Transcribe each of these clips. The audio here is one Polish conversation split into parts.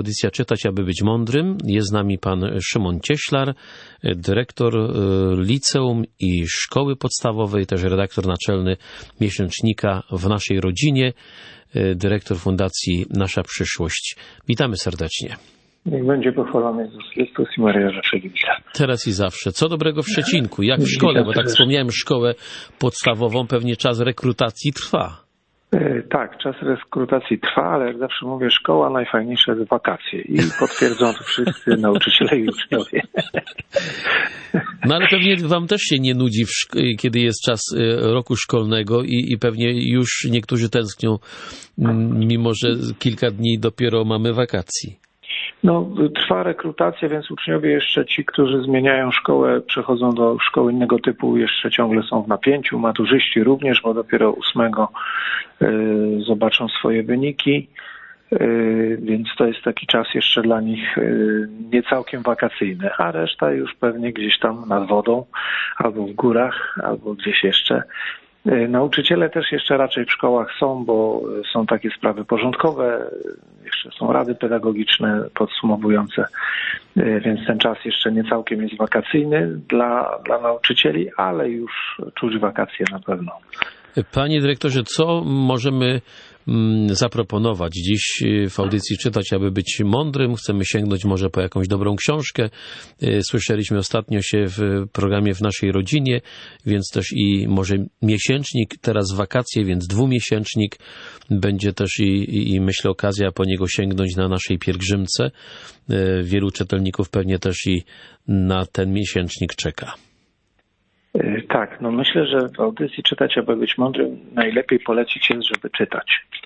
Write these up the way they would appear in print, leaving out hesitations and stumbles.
audycja Czytać, aby być mądrym. Jest z nami pan Szymon Cieślar, dyrektor liceum i szkoły podstawowej, też redaktor naczelny miesięcznika W naszej rodzinie, dyrektor Fundacji Nasza Przyszłość. Witamy serdecznie. Niech będzie pochwalony Jezus Chrystus i Maryja zawsze wita. Teraz i zawsze. Co dobrego w Szczecinku? Jak w szkole? Bo tak wspomniałem, szkołę podstawową, pewnie czas rekrutacji trwa. Tak, czas rekrutacji trwa, ale jak zawsze mówię, szkoła najfajniejsza jest wakacje i potwierdzą to wszyscy nauczyciele i uczniowie. No ale pewnie wam też się nie nudzi, kiedy jest czas roku szkolnego i pewnie już niektórzy tęsknią, mimo że kilka dni dopiero mamy wakacji. No, trwa rekrutacja, więc uczniowie jeszcze ci, którzy zmieniają szkołę, przechodzą do szkoły innego typu, jeszcze ciągle są w napięciu. Maturzyści również, bo dopiero 8 zobaczą swoje wyniki, więc to jest taki czas jeszcze dla nich nie całkiem wakacyjny, a reszta już pewnie gdzieś tam nad wodą, albo w górach, albo gdzieś jeszcze. Nauczyciele też jeszcze raczej w szkołach są, bo są takie sprawy porządkowe, jeszcze są rady pedagogiczne podsumowujące, więc ten czas jeszcze nie całkiem jest wakacyjny dla nauczycieli, ale już czuć wakacje na pewno. Panie dyrektorze, co możemy zaproponować dziś w audycji Czytać, aby być mądrym? Chcemy sięgnąć może po jakąś dobrą książkę. Słyszeliśmy ostatnio się w programie W naszej rodzinie, więc też i może miesięcznik, teraz wakacje, więc dwumiesięcznik. Będzie też i myślę okazja po niego sięgnąć na naszej pielgrzymce. Wielu czytelników pewnie też i na ten miesięcznik czeka. Tak, no myślę, że w audycji Czytać, aby być mądrym, najlepiej polecić jest, żeby czytać.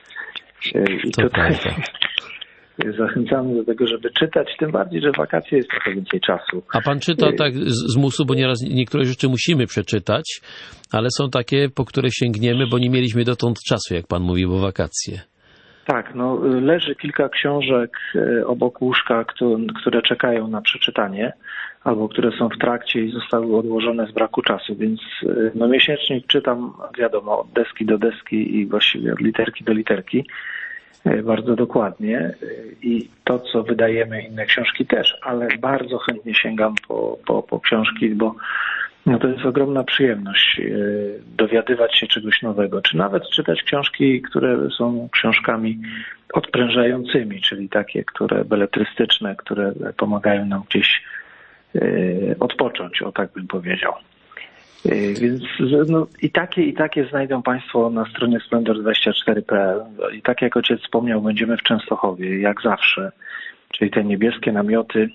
I to tutaj prawda. Zachęcamy do tego, żeby czytać, tym bardziej, że w wakacje jest trochę więcej czasu. A pan czyta tak z musu, bo nieraz niektóre rzeczy musimy przeczytać, ale są takie, po które sięgniemy, bo nie mieliśmy dotąd czasu, jak pan mówi, bo wakacje. Tak, no leży kilka książek obok łóżka, które czekają na przeczytanie, albo które są w trakcie i zostały odłożone z braku czasu, więc no miesięcznik czytam, wiadomo, od deski do deski i właściwie od literki do literki, bardzo dokładnie i to, co wydajemy, inne książki też, ale bardzo chętnie sięgam po książki, bo no to jest ogromna przyjemność dowiadywać się czegoś nowego, czy nawet czytać książki, które są książkami odprężającymi, czyli takie, które beletrystyczne, które pomagają nam gdzieś odpocząć, o tak bym powiedział. Więc no, i takie znajdą Państwo na stronie splendor24.pl. I tak jak ojciec wspomniał, będziemy w Częstochowie, jak zawsze, czyli te niebieskie namioty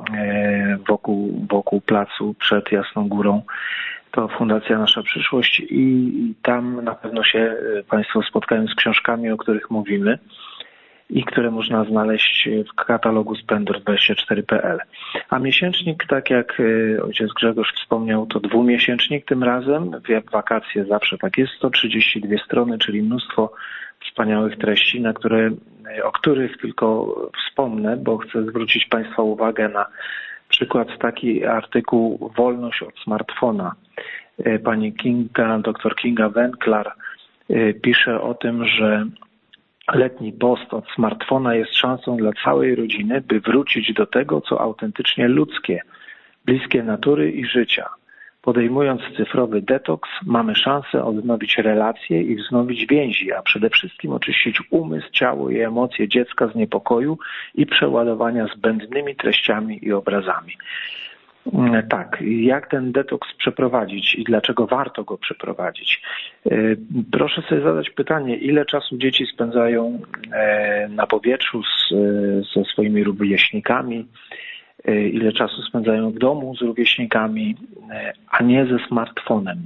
wokół placu przed Jasną Górą. To Fundacja Nasza Przyszłość i tam na pewno się Państwo spotkają z książkami, o których mówimy i które można znaleźć w katalogu splendor24.pl. A miesięcznik, tak jak ojciec Grzegorz wspomniał, to dwumiesięcznik tym razem. W wakacje zawsze tak jest, 132 strony, czyli mnóstwo wspaniałych treści, o których tylko wspomnę, bo chcę zwrócić Państwa uwagę na przykład taki artykuł Wolność od smartfona. Pani dr Kinga Wenklar pisze o tym, że letni post od smartfona jest szansą dla całej rodziny, by wrócić do tego, co autentycznie ludzkie, bliskie natury i życia. Podejmując cyfrowy detoks, mamy szansę odnowić relacje i wznowić więzi, a przede wszystkim oczyścić umysł, ciało i emocje dziecka z niepokoju i przeładowania zbędnymi treściami i obrazami. Tak, jak ten detoks przeprowadzić i dlaczego warto go przeprowadzić? Proszę sobie zadać pytanie, ile czasu dzieci spędzają na powietrzu ze swoimi rówieśnikami, ile czasu spędzają w domu z rówieśnikami, a nie ze smartfonem.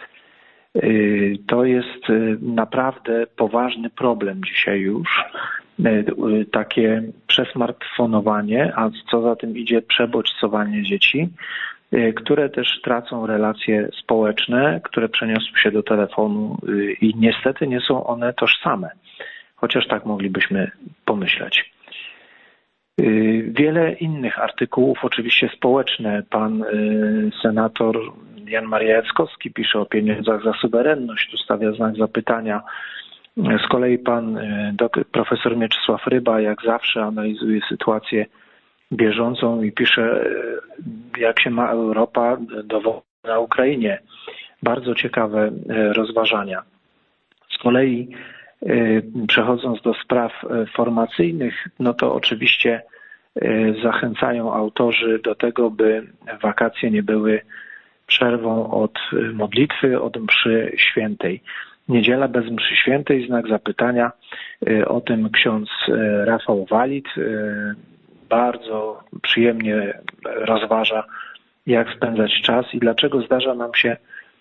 To jest naprawdę poważny problem dzisiaj już. Takie przesmartfonowanie, a co za tym idzie przebodźcowanie dzieci, które też tracą relacje społeczne, które przeniosły się do telefonu i niestety nie są one tożsame, chociaż tak moglibyśmy pomyśleć. Wiele innych artykułów, oczywiście społeczne. Pan senator Jan Maria Jackowski pisze o pieniądzach za suwerenność, tu stawia znak zapytania. Z kolei pan profesor Mieczysław Ryba jak zawsze analizuje sytuację bieżącą i pisze, jak się ma Europa do wojny na Ukrainie. Bardzo ciekawe rozważania. Z kolei przechodząc do spraw formacyjnych, no to oczywiście zachęcają autorzy do tego, by wakacje nie były przerwą od modlitwy, od mszy świętej. Niedziela bez mszy świętej, znak zapytania. O tym ksiądz Rafał Walit bardzo przyjemnie rozważa, jak spędzać czas i dlaczego zdarza nam się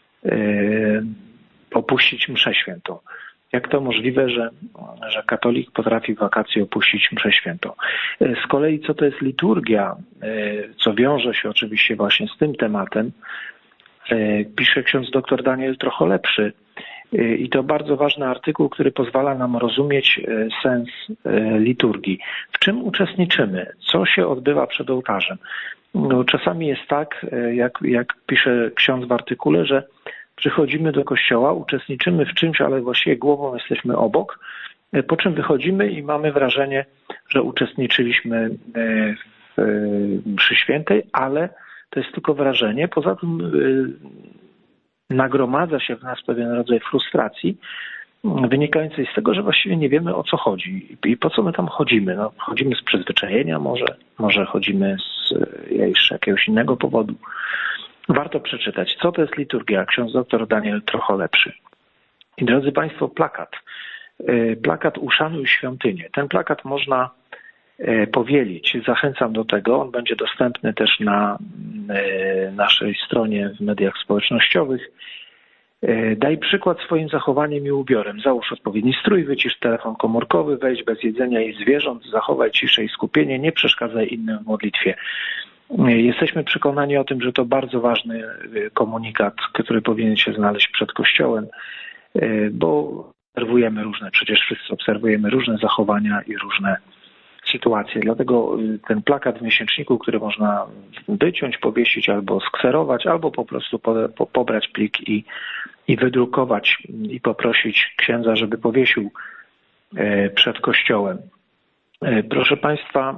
opuścić mszę świętą. Jak to możliwe, że katolik potrafi w wakacje opuścić mszę świętą? Z kolei co to jest liturgia, co wiąże się oczywiście właśnie z tym tematem, pisze ksiądz dr Daniel Trocholepszy. I to bardzo ważny artykuł, który pozwala nam rozumieć sens liturgii. W czym uczestniczymy? Co się odbywa przed ołtarzem? No, czasami jest tak, jak pisze ksiądz w artykule, że przychodzimy do kościoła, uczestniczymy w czymś, ale właściwie głową jesteśmy obok, po czym wychodzimy i mamy wrażenie, że uczestniczyliśmy w mszy świętej, ale to jest tylko wrażenie. Poza tym nagromadza się w nas pewien rodzaj frustracji wynikającej z tego, że właściwie nie wiemy, o co chodzi i po co my tam chodzimy. No, chodzimy z przyzwyczajenia może chodzimy z jeszcze jakiegoś innego powodu. Warto przeczytać, co to jest liturgia. Ksiądz dr Daniel Trocholepszy. I drodzy Państwo, plakat Uszanuj świątynię. Ten plakat można powielić. Zachęcam do tego. On będzie dostępny też na naszej stronie w mediach społecznościowych. Daj przykład swoim zachowaniem i ubiorem. Załóż odpowiedni strój, wycisz telefon komórkowy, wejdź bez jedzenia i zwierząt, zachowaj ciszę i skupienie, nie przeszkadzaj innym w modlitwie. Jesteśmy przekonani o tym, że to bardzo ważny komunikat, który powinien się znaleźć przed Kościołem, bo przecież wszyscy obserwujemy różne zachowania i różne sytuacje. Dlatego ten plakat w miesięczniku, który można wyciąć, powiesić albo skserować, albo po prostu pobrać plik i wydrukować i poprosić księdza, żeby powiesił przed kościołem. Proszę Państwa,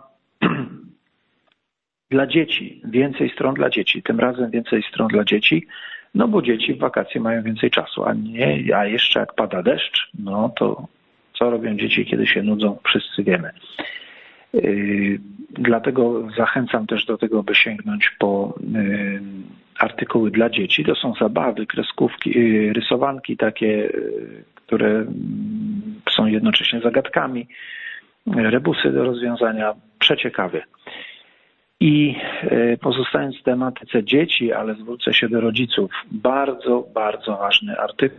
dla dzieci, więcej stron dla dzieci, tym razem więcej stron dla dzieci, no bo dzieci w wakacje mają więcej czasu, a jeszcze jak pada deszcz, no to co robią dzieci, kiedy się nudzą, wszyscy wiemy. Dlatego zachęcam też do tego, by sięgnąć po artykuły dla dzieci. To są zabawy, kreskówki, rysowanki takie, które są jednocześnie zagadkami, rebusy do rozwiązania, przeciekawe. I pozostając w tematyce dzieci, ale zwrócę się do rodziców, bardzo, bardzo ważny artykuł,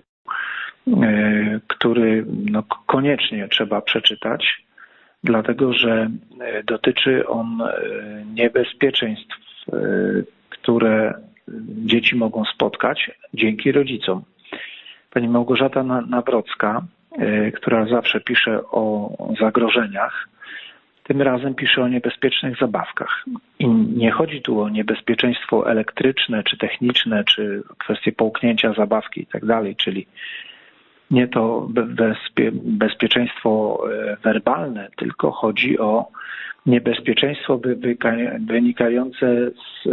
który koniecznie trzeba przeczytać, dlatego że dotyczy on niebezpieczeństw, które dzieci mogą spotkać dzięki rodzicom. Pani Małgorzata Nawrocka, która zawsze pisze o zagrożeniach, tym razem pisze o niebezpiecznych zabawkach. I nie chodzi tu o niebezpieczeństwo elektryczne, czy techniczne, czy kwestie połknięcia zabawki i tak dalej, czyli nie to bezpieczeństwo werbalne, tylko chodzi o niebezpieczeństwo wynikające z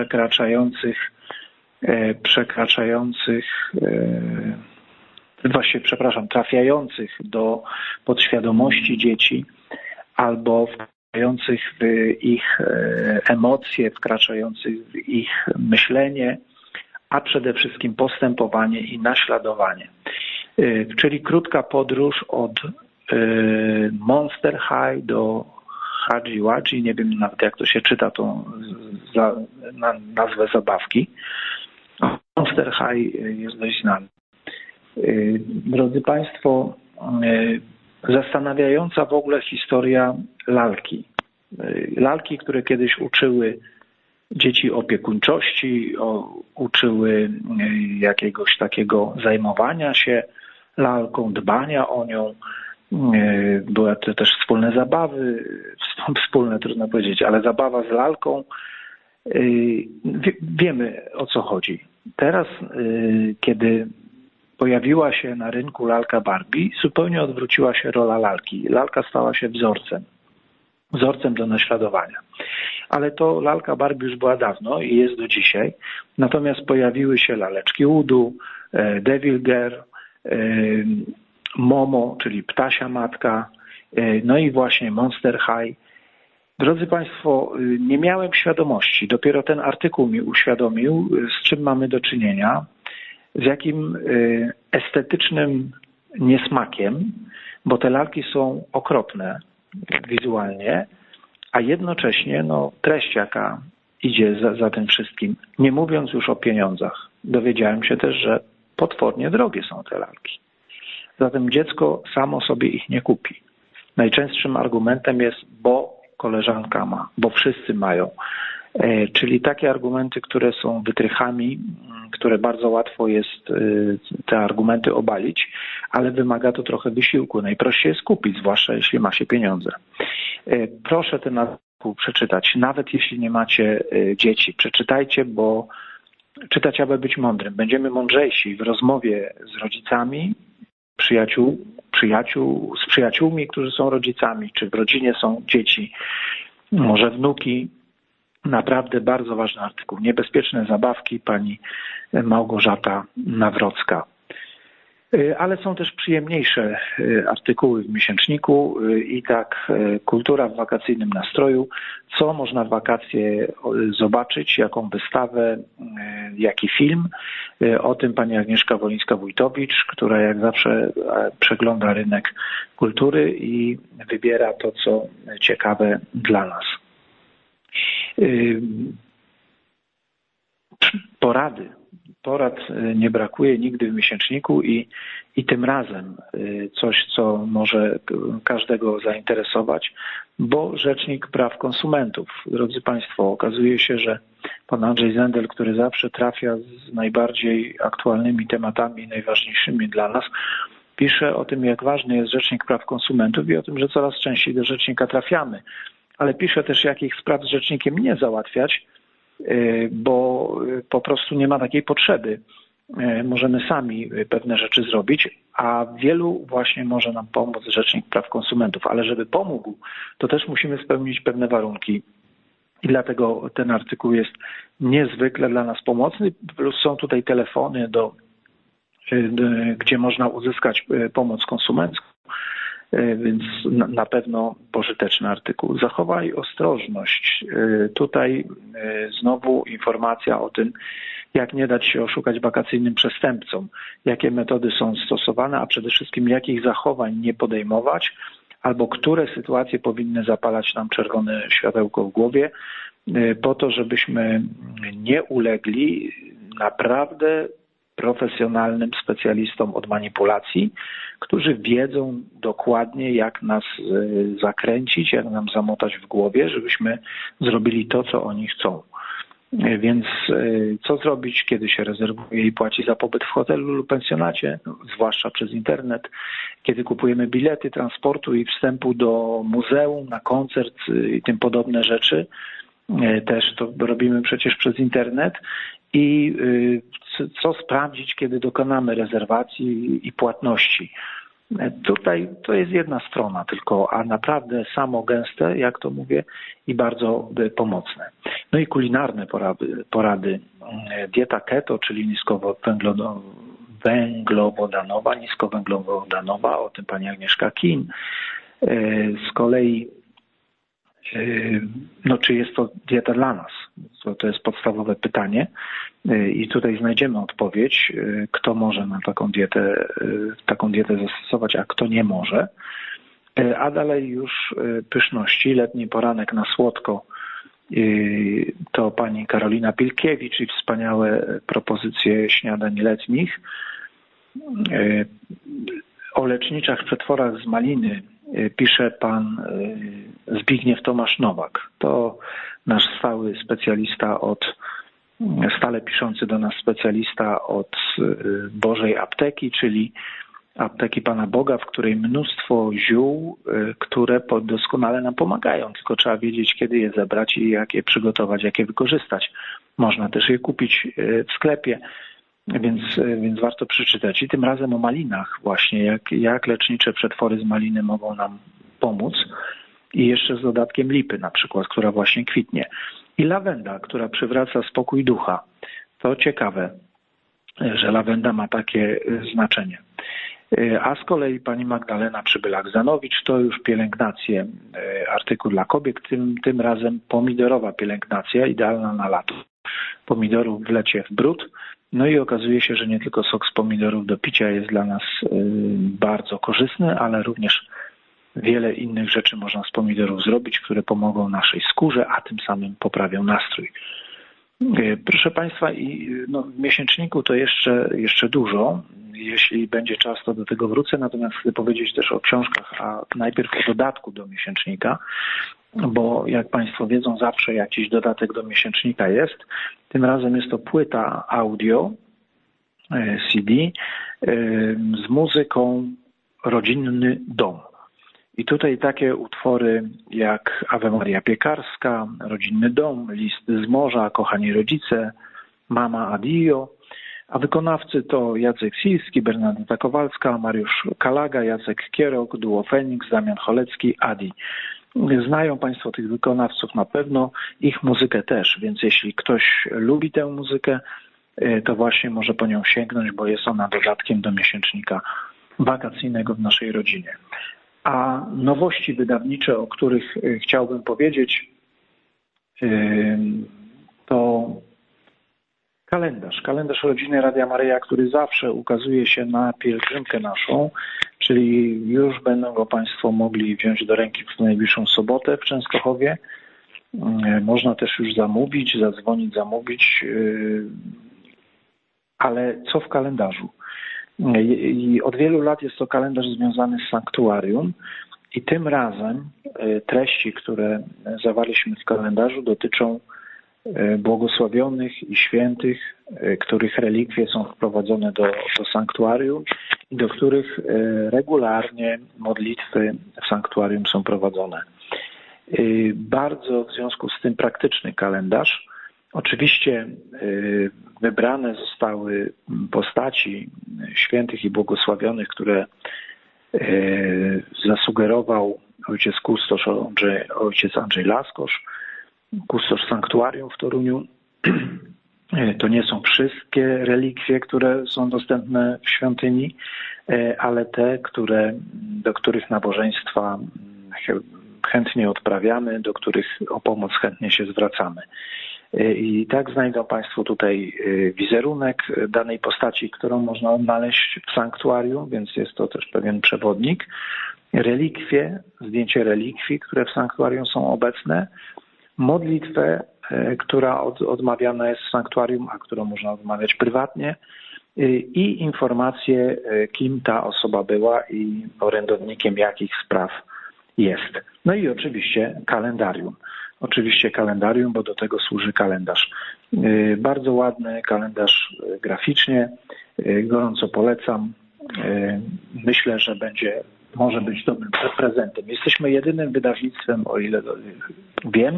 trafiających do podświadomości dzieci albo wkraczających w ich emocje, wkraczających w ich myślenie, a przede wszystkim postępowanie i naśladowanie. Czyli krótka podróż od Monster High do Hadji Wadzi, nie wiem nawet jak to się czyta tą nazwę zabawki. Monster High jest dość znany. Drodzy Państwo, zastanawiająca w ogóle historia lalki. Lalki, które kiedyś uczyły dzieci opiekuńczości, uczyły jakiegoś takiego zajmowania się lalką, dbania o nią. Były to też wspólne zabawy, wspólne trudno powiedzieć, ale zabawa z lalką. Wiemy, o co chodzi. Teraz, kiedy pojawiła się na rynku lalka Barbie, zupełnie odwróciła się rola lalki. Lalka stała się wzorcem do naśladowania. Ale to lalka Barbie już była dawno i jest do dzisiaj. Natomiast pojawiły się laleczki Udu, Devil Girl, Momo, czyli Ptasia Matka, no i właśnie Monster High. Drodzy Państwo, nie miałem świadomości, dopiero ten artykuł mi uświadomił, z czym mamy do czynienia, z jakim estetycznym niesmakiem, bo te lalki są okropne wizualnie, a jednocześnie treść, jaka idzie za tym wszystkim, nie mówiąc już o pieniądzach. Dowiedziałem się też, że potwornie drogie są te lalki. Zatem dziecko samo sobie ich nie kupi. Najczęstszym argumentem jest, bo koleżanka ma, bo wszyscy mają. Czyli takie argumenty, które są wytrychami, które bardzo łatwo jest te argumenty obalić, ale wymaga to trochę wysiłku. Najprościej jest kupić, zwłaszcza jeśli ma się pieniądze. Proszę ten artykuł przeczytać, nawet jeśli nie macie dzieci. Przeczytajcie, bo czytać, aby być mądrym. Będziemy mądrzejsi w rozmowie z rodzicami, z przyjaciółmi, którzy są rodzicami, czy w rodzinie są dzieci, może wnuki. Naprawdę bardzo ważny artykuł. Niebezpieczne zabawki, pani Małgorzata Nawrocka. Ale są też przyjemniejsze artykuły w miesięczniku i tak kultura w wakacyjnym nastroju. Co można w wakacje zobaczyć, jaką wystawę, jaki film. O tym pani Agnieszka Wolińska-Wójtowicz, która jak zawsze przegląda rynek kultury i wybiera to, co ciekawe dla nas. Porad nie brakuje nigdy w miesięczniku i tym razem coś, co może każdego zainteresować, bo Rzecznik Praw Konsumentów. Drodzy Państwo, okazuje się, że pan Andrzej Zendel, który zawsze trafia z najbardziej aktualnymi tematami, najważniejszymi dla nas, pisze o tym, jak ważny jest Rzecznik Praw Konsumentów i o tym, że coraz częściej do Rzecznika trafiamy. Ale pisze też, jakich spraw z Rzecznikiem nie załatwiać, bo po prostu nie ma takiej potrzeby. Możemy sami pewne rzeczy zrobić, a wielu właśnie może nam pomóc Rzecznik Praw Konsumentów. Ale żeby pomógł, to też musimy spełnić pewne warunki. I dlatego ten artykuł jest niezwykle dla nas pomocny. Plus są tutaj telefony, gdzie można uzyskać pomoc konsumencką. Więc na pewno pożyteczny artykuł. Zachowaj ostrożność. Tutaj znowu informacja o tym, jak nie dać się oszukać wakacyjnym przestępcom, jakie metody są stosowane, a przede wszystkim jakich zachowań nie podejmować, albo które sytuacje powinny zapalać nam czerwone światełko w głowie, po to, żebyśmy nie ulegli naprawdę profesjonalnym specjalistom od manipulacji, którzy wiedzą dokładnie, jak nas zakręcić, jak nam zamotać w głowie, żebyśmy zrobili to, co oni chcą. Więc co zrobić, kiedy się rezerwuje i płaci za pobyt w hotelu lub pensjonacie, zwłaszcza przez internet, kiedy kupujemy bilety transportu i wstępu do muzeum, na koncert i tym podobne rzeczy, też to robimy przecież przez internet. I co sprawdzić, kiedy dokonamy rezerwacji i płatności. Tutaj to jest jedna strona tylko, a naprawdę samo gęste, jak to mówię, i bardzo pomocne. No i kulinarne porady. Dieta keto, czyli niskowęglowodanowa, o tym pani Agnieszka Kin. Z kolei czy jest to dieta dla nas? To jest podstawowe pytanie i tutaj znajdziemy odpowiedź, kto może na taką dietę zastosować, a kto nie może. A dalej już pyszności, letni poranek na słodko, to pani Karolina Pilkiewicz i wspaniałe propozycje śniadań letnich. O leczniczych przetworach z maliny pisze pan Zbigniew Tomasz Nowak. To nasz stale piszący do nas specjalista od Bożej Apteki, czyli apteki Pana Boga, w której mnóstwo ziół, które doskonale nam pomagają. Tylko trzeba wiedzieć, kiedy je zebrać i jak je przygotować, jak je wykorzystać. Można też je kupić w sklepie. więc warto przeczytać. I tym razem o malinach właśnie, jak lecznicze przetwory z maliny mogą nam pomóc. I jeszcze z dodatkiem lipy na przykład, która właśnie kwitnie. I lawenda, która przywraca spokój ducha. To ciekawe, że lawenda ma takie znaczenie. A z kolei pani Magdalena Przybylak-Zanowicz to już pielęgnacje, artykuł dla kobiet, tym razem pomidorowa pielęgnacja, idealna na lato. Pomidorów wlecie w bród. No i okazuje się, że nie tylko sok z pomidorów do picia jest dla nas bardzo korzystny, ale również wiele innych rzeczy można z pomidorów zrobić, które pomogą naszej skórze, a tym samym poprawią nastrój. Proszę Państwa, w miesięczniku to jeszcze dużo. Jeśli będzie czas, to do tego wrócę. Natomiast chcę powiedzieć też o książkach, a najpierw o dodatku do miesięcznika, bo jak Państwo wiedzą, zawsze jakiś dodatek do miesięcznika jest. Tym razem jest to płyta audio, CD, z muzyką Rodzinny dom. I tutaj takie utwory jak Ave Maria Piekarska, Rodzinny dom, List z morza, Kochani rodzice, Mama Adio, a wykonawcy to Jacek Silski, Bernadetta Kowalska, Mariusz Kalaga, Jacek Kierok, Duo Feniks, Damian Cholecki, Adi. Znają Państwo tych wykonawców na pewno, ich muzykę też, więc jeśli ktoś lubi tę muzykę, to właśnie może po nią sięgnąć, bo jest ona dodatkiem do miesięcznika wakacyjnego w naszej rodzinie. A nowości wydawnicze, o których chciałbym powiedzieć, to kalendarz Rodziny Radia Maryja, który zawsze ukazuje się na pielgrzymkę naszą, czyli już będą go Państwo mogli wziąć do ręki w najbliższą sobotę w Częstochowie. Można też już zamówić, zamówić, ale co w kalendarzu? I od wielu lat jest to kalendarz związany z sanktuarium i tym razem treści, które zawarliśmy w kalendarzu, dotyczą błogosławionych i świętych, których relikwie są wprowadzone do sanktuarium i do których regularnie modlitwy w sanktuarium są prowadzone. Bardzo w związku z tym praktyczny kalendarz. Oczywiście wybrane zostały postaci świętych i błogosławionych, które zasugerował ojciec kustosz, ojciec Andrzej Laskosz, kustosz sanktuarium w Toruniu. To nie są wszystkie relikwie, które są dostępne w świątyni, ale te, do których nabożeństwa chętnie odprawiamy, do których o pomoc chętnie się zwracamy. I tak znajdą Państwo tutaj wizerunek danej postaci, którą można odnaleźć w sanktuarium, więc jest to też pewien przewodnik. Relikwie, zdjęcie relikwii, które w sanktuarium są obecne. Modlitwę, która odmawiana jest w sanktuarium, a którą można odmawiać prywatnie. I informacje, kim ta osoba była i orędownikiem jakich spraw jest. No i oczywiście kalendarium. Bo do tego służy kalendarz. Bardzo ładny kalendarz graficznie, gorąco polecam. Myślę, że może być dobrym prezentem. Jesteśmy jedynym wydawnictwem, o ile wiem,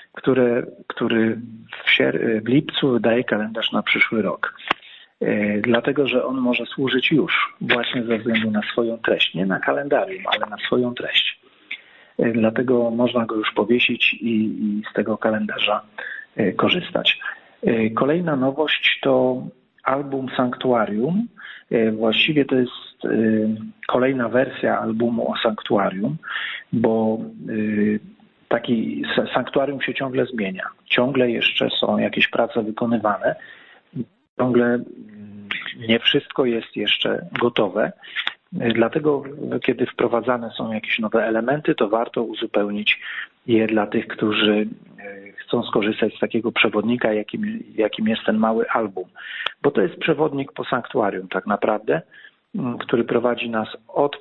który w lipcu wydaje kalendarz na przyszły rok. Dlatego, że on może służyć już właśnie ze względu na swoją treść. Nie na kalendarium, ale na swoją treść. Dlatego można go już powiesić i z tego kalendarza korzystać. Kolejna nowość to album Sanktuarium. Właściwie to jest kolejna wersja albumu o Sanktuarium, bo taki Sanktuarium się ciągle zmienia. Ciągle jeszcze są jakieś prace wykonywane. Ciągle nie wszystko jest jeszcze gotowe. Dlatego, kiedy wprowadzane są jakieś nowe elementy, to warto uzupełnić je dla tych, którzy chcą skorzystać z takiego przewodnika, jakim jest ten mały album. Bo to jest przewodnik po sanktuarium tak naprawdę, który prowadzi nas od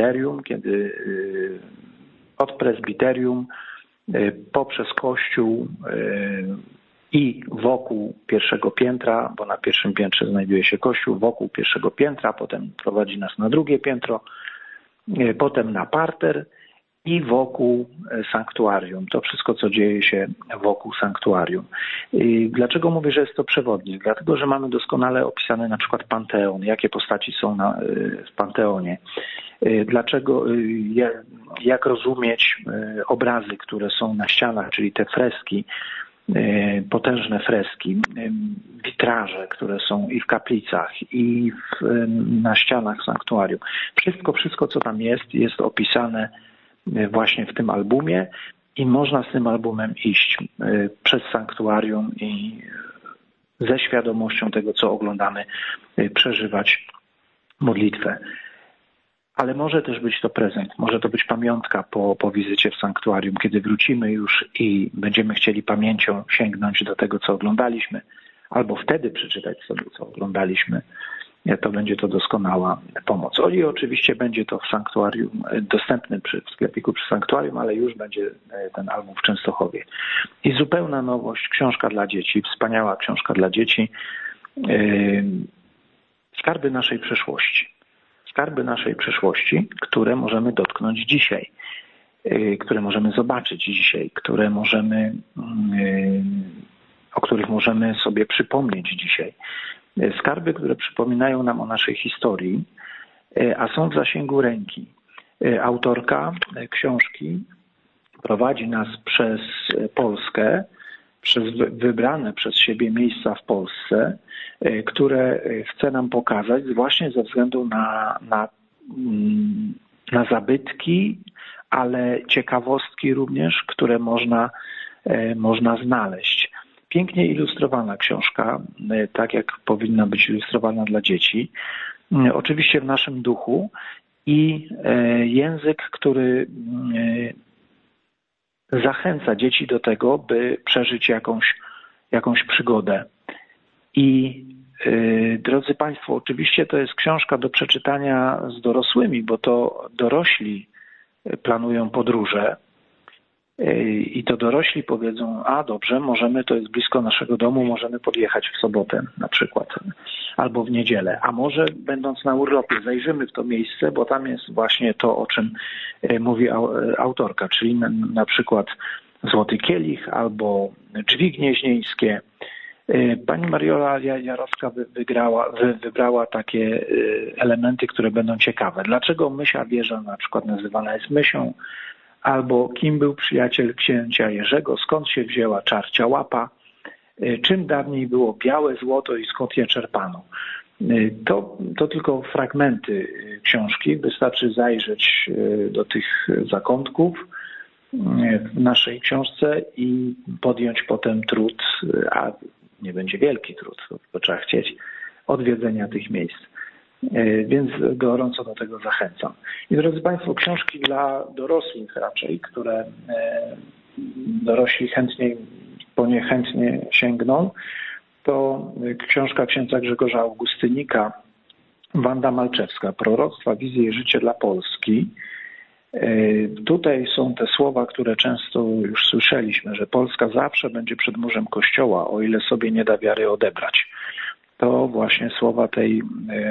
prezbiterium poprzez kościół i wokół pierwszego piętra, bo na pierwszym piętrze znajduje się kościół, wokół pierwszego piętra, potem prowadzi nas na drugie piętro, potem na parter i wokół sanktuarium. To wszystko, co dzieje się wokół sanktuarium. Dlaczego mówię, że jest to przewodnik? Dlatego, że mamy doskonale opisany na przykład Panteon, jakie postaci są w Panteonie. Dlaczego, jak rozumieć obrazy, które są na ścianach, czyli te freski, potężne freski, witraże, które są i w kaplicach, i na ścianach sanktuarium. Wszystko, co tam jest opisane właśnie w tym albumie i można z tym albumem iść przez sanktuarium i ze świadomością tego, co oglądamy, przeżywać modlitwę. Ale może też być to prezent, może to być pamiątka po wizycie w sanktuarium, kiedy wrócimy już i będziemy chcieli pamięcią sięgnąć do tego, co oglądaliśmy, albo wtedy przeczytać sobie, co oglądaliśmy. To będzie to doskonała pomoc. I oczywiście będzie to w sanktuarium, dostępny w sklepiku przy sanktuarium, ale już będzie ten album w Częstochowie. I zupełna nowość, książka dla dzieci, wspaniała książka dla dzieci, Skarby naszej przeszłości. Skarby naszej przeszłości, które możemy dotknąć dzisiaj, które możemy zobaczyć dzisiaj, o których możemy sobie przypomnieć dzisiaj. Skarby, które przypominają nam o naszej historii, a są w zasięgu ręki. Autorka książki prowadzi nas przez Polskę, przez wybrane przez siebie miejsca w Polsce, które chce nam pokazać właśnie ze względu na zabytki, ale ciekawostki również, które można znaleźć. Pięknie ilustrowana książka, tak jak powinna być ilustrowana dla dzieci. Oczywiście w naszym duchu i język, który zachęca dzieci do tego, by przeżyć jakąś przygodę. I drodzy Państwo, oczywiście to jest książka do przeczytania z dorosłymi, bo to dorośli planują podróże i to dorośli powiedzą, dobrze, to jest blisko naszego domu, możemy podjechać w sobotę na przykład, albo w niedzielę, a może będąc na urlopie zajrzymy w to miejsce, bo tam jest właśnie to, o czym mówi autorka, czyli na przykład Złoty Kielich albo Drzwi Gnieźnieńskie. Pani Mariola Jarowska wybrała takie elementy, które będą ciekawe. Dlaczego Mysia Wieża na przykład nazywana jest Mysią? Albo kim był przyjaciel księcia Jerzego, skąd się wzięła czarcia łapa, czym dawniej było białe złoto i skąd je czerpano. To tylko fragmenty książki, wystarczy zajrzeć do tych zakątków w naszej książce i podjąć potem trud, a nie będzie wielki trud, to trzeba chcieć, odwiedzenia tych miejsc. Więc gorąco do tego zachęcam. I drodzy Państwo, książki dla dorosłych raczej, które dorośli po nie chętnie sięgną, to książka księdza Grzegorza Augustynika, Wanda Malczewska, Proroctwa, wizje i życie dla Polski. Tutaj są te słowa, które często już słyszeliśmy, że Polska zawsze będzie przedmurzem Kościoła, o ile sobie nie da wiary odebrać. To właśnie słowa tej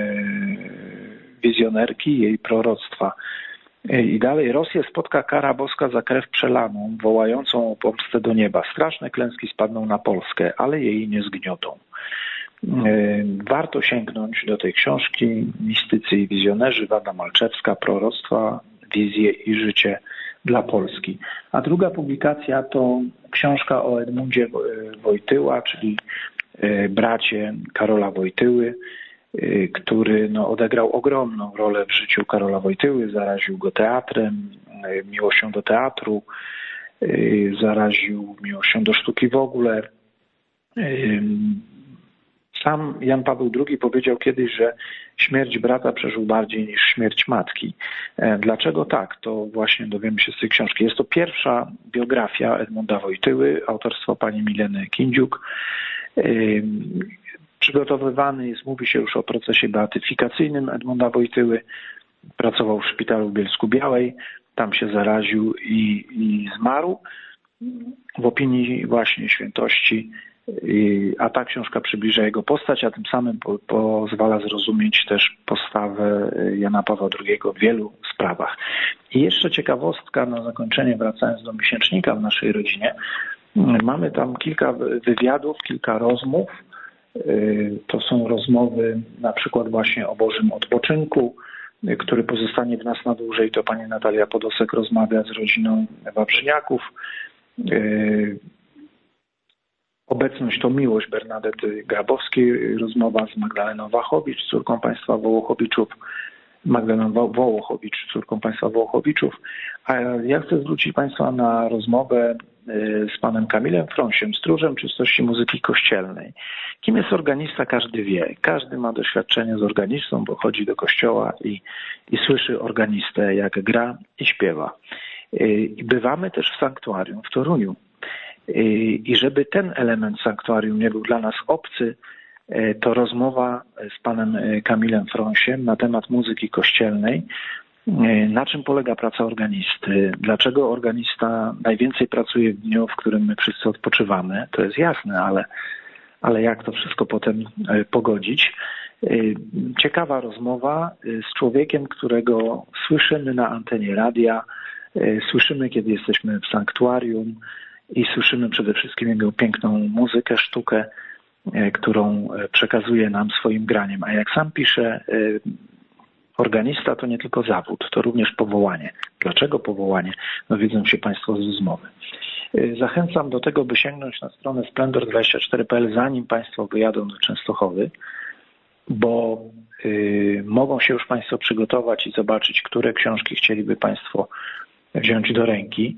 wizjonerki, jej proroctwa. I dalej, Rosję spotka kara boska za krew przelaną, wołającą o pomstę do nieba. Straszne klęski spadną na Polskę, ale jej nie zgniotą. Warto sięgnąć do tej książki Mistycy i wizjonerzy, Wanda Malczewska, Proroctwa, wizje i życie dla Polski. A druga publikacja to książka o Edmundzie Wojtyła, czyli bracie Karola Wojtyły, który odegrał ogromną rolę w życiu Karola Wojtyły, zaraził go teatrem, miłością do teatru, zaraził miłością do sztuki w ogóle. Sam Jan Paweł II powiedział kiedyś, że śmierć brata przeżył bardziej niż śmierć matki. Dlaczego tak? To właśnie dowiemy się z tej książki. Jest to pierwsza biografia Edmunda Wojtyły, autorstwo pani Mileny Kindziuk. Przygotowywany jest, mówi się już o procesie beatyfikacyjnym Edmunda Wojtyły. Pracował w szpitalu w Bielsku-Białej, tam się zaraził i zmarł. w opinii właśnie świętości, a ta książka przybliża jego postać, a tym samym pozwala zrozumieć też postawę Jana Pawła II w wielu sprawach. I jeszcze ciekawostka na zakończenie, wracając do miesięcznika w naszej rodzinie. Mamy tam kilka wywiadów, kilka rozmów. To są rozmowy na przykład właśnie o Bożym odpoczynku, który pozostanie w nas na dłużej. To pani Natalia Podosek rozmawia z rodziną Wawrzyniaków. Obecność to miłość Bernadety Grabowskiej, rozmowa z Magdaleną Wachowicz, córką państwa Wołochowiczów, Magdaleną Wołochowicz, córką państwa Wołochowiczów. A ja chcę zwrócić państwa na rozmowę z panem Kamilem Frąsiem, stróżem czystości muzyki kościelnej. Kim jest organista, każdy wie. Każdy ma doświadczenie z organistą, bo chodzi do kościoła i słyszy organistę, jak gra i śpiewa. Bywamy też w sanktuarium w Toruniu. I żeby ten element sanktuarium nie był dla nas obcy, to rozmowa z panem Kamilem Frąsiem na temat muzyki kościelnej. Na czym polega praca organisty? Dlaczego organista najwięcej pracuje w dniu, w którym my wszyscy odpoczywamy? To jest jasne, ale jak to wszystko potem pogodzić? Ciekawa rozmowa z człowiekiem, którego słyszymy na antenie radia, słyszymy, kiedy jesteśmy w sanktuarium i słyszymy przede wszystkim jego piękną muzykę, sztukę, którą przekazuje nam swoim graniem. A jak sam pisze, organista to nie tylko zawód, to również powołanie. Dlaczego powołanie? Wiedzą się państwo z rozmowy. Zachęcam do tego, by sięgnąć na stronę splendor24.pl, zanim państwo wyjadą do Częstochowy, bo mogą się już państwo przygotować i zobaczyć, które książki chcieliby państwo wziąć do ręki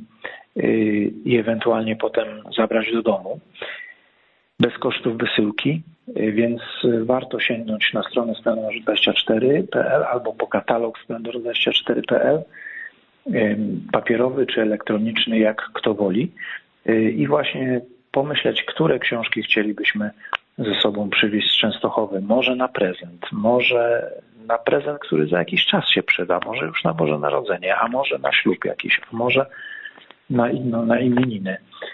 i ewentualnie potem zabrać do domu bez kosztów wysyłki, więc warto sięgnąć na stronę splendor24.pl albo po katalog splendor24.pl, papierowy czy elektroniczny, jak kto woli, i właśnie pomyśleć, które książki chcielibyśmy ze sobą przywieźć z Częstochowy. Może na prezent, który za jakiś czas się przyda, może już na Boże Narodzenie, a może na ślub jakiś, a może na imieniny.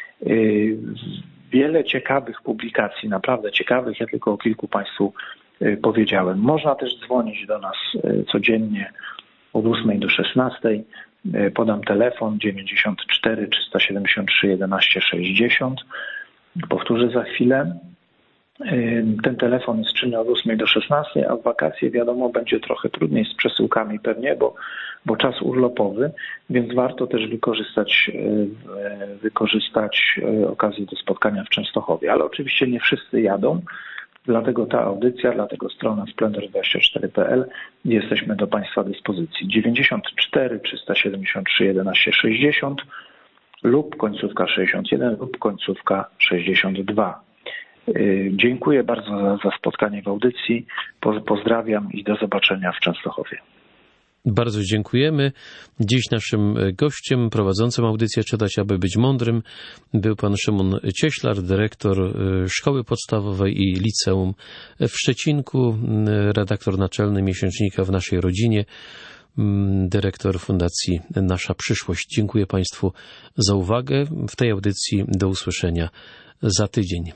Wiele ciekawych publikacji, naprawdę ciekawych, ja tylko o kilku państwu powiedziałem. Można też dzwonić do nas codziennie od 8 do 16. Podam telefon 94 373 11 60. Powtórzę za chwilę. Ten telefon jest czynny od 8 do 16, a w wakacje wiadomo będzie trochę trudniej z przesyłkami pewnie, bo czas urlopowy, więc warto też wykorzystać okazję do spotkania w Częstochowie. Ale oczywiście nie wszyscy jadą, dlatego ta audycja, dlatego strona splendor24.pl, jesteśmy do państwa dyspozycji. 94 373 11 60 lub końcówka 61 lub końcówka 62. Dziękuję bardzo za spotkanie w audycji. Pozdrawiam i do zobaczenia w Częstochowie. Bardzo dziękujemy. Dziś naszym gościem prowadzącym audycję Czytać, aby być mądrym był pan Szymon Cieślar, dyrektor Szkoły Podstawowej i Liceum w Szczecinku, redaktor naczelny miesięcznika W naszej rodzinie, dyrektor Fundacji Nasza Przyszłość. Dziękuję państwu za uwagę. W tej audycji do usłyszenia za tydzień.